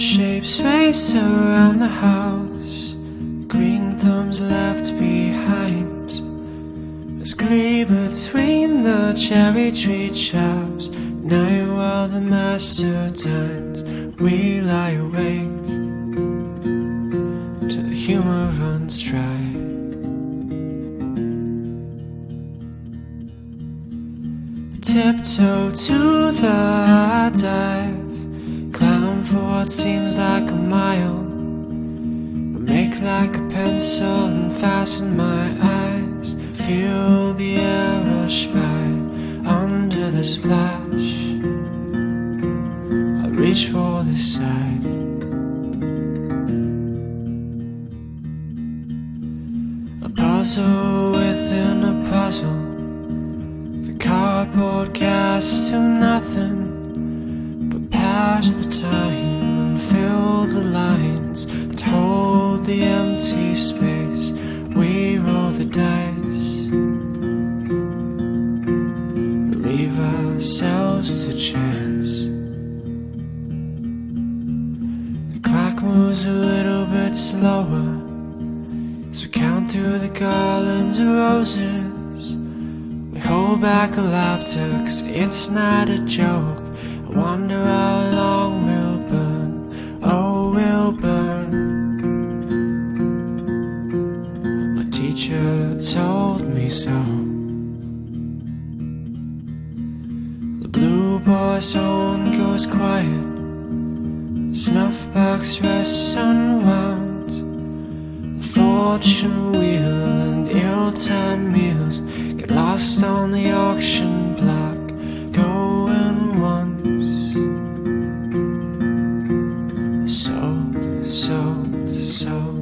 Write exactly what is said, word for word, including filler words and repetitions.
shapes race around the house, green thumbs left behind. There's glee between the cherry tree chops. Night while the master dines, we lie awake till the humor runs dry. Tiptoe to the dive, climb for what seems like a mile. Make like a pencil and fasten my eyes. Feel the air rush by under the splash. I reach for the side. A puzzle within a puzzle. The cardboard cast to nothing but pass the time and fill the lines that hold the empty space. We roll the dice, leave ourselves to chance. The clock moves a little bit slower as we count through the garlands of roses. We hold back our laughter cause it's not a joke. I wonder how long we'll burn. Oh, we'll burn. My teacher told me so. The blue boy's horn goes quiet. The snuff box rests unwound. The fortune wheel and ill-timed meals get lost on the auction block. Going once, sold, sold, sold.